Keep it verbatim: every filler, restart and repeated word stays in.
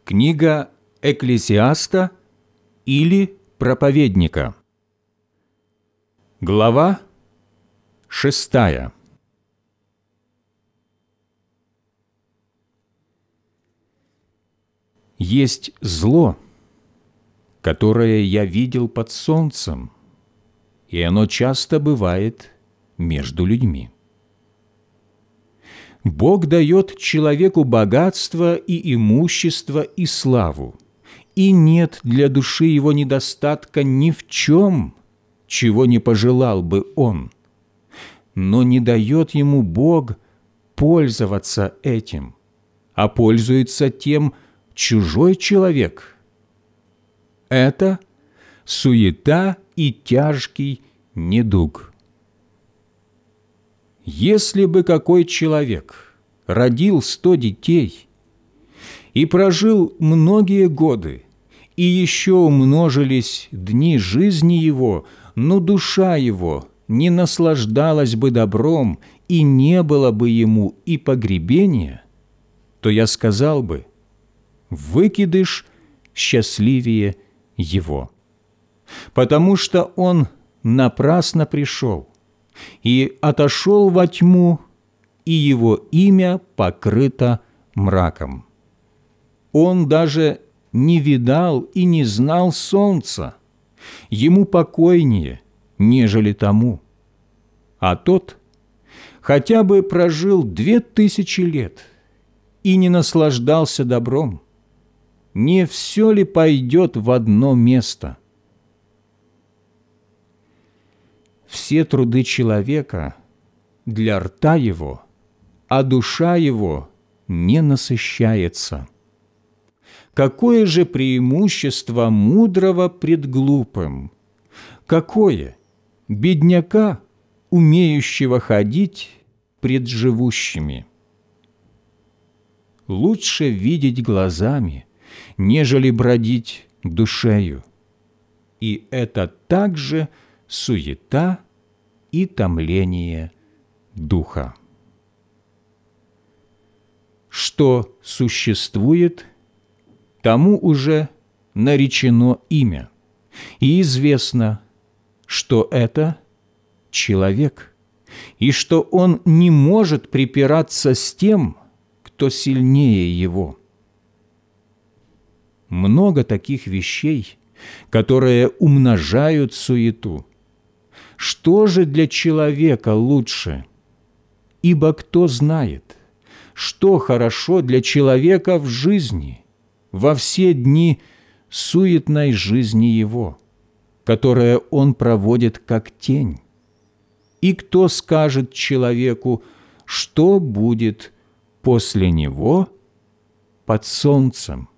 Книга Экклесиаста или Проповедника. Глава шестая. Есть зло, которое я видел под солнцем, и оно часто бывает между людьми. Бог дает человеку богатство и имущество и славу, и нет для души его недостатка ни в чем, чего не пожелал бы он. Но не дает ему Бог пользоваться этим, а пользуется тем чужой человек. Это суета и тяжкий недуг. Если бы какой человек родил сто детей и прожил многие годы, и еще умножились дни жизни его, но душа его не наслаждалась бы добром, и не было бы ему и погребения, то я сказал бы: выкидыш счастливее его, потому что он напрасно пришел и отошел во тьму, и его имя покрыто мраком. Он даже не видал и не знал солнца, ему покойнее, нежели тому. А тот хотя бы прожил две тысячи лет и не наслаждался добром. Не все ли пойдет в одно место? Все труды человека для рта его, а душа его не насыщается. Какое же преимущество мудрого пред глупым? Какое бедняка, умеющего ходить пред живущими? Лучше видеть глазами, нежели бродить душею. И это также суета и томление духа. Что существует, тому уже наречено имя, и известно, что это человек, и что он не может припираться с тем, кто сильнее его. Много таких вещей, которые умножают суету. Что же для человека лучше? Ибо кто знает, что хорошо для человека в жизни, во все дни суетной жизни его, которое он проводит как тень? И кто скажет человеку, что будет после него под солнцем?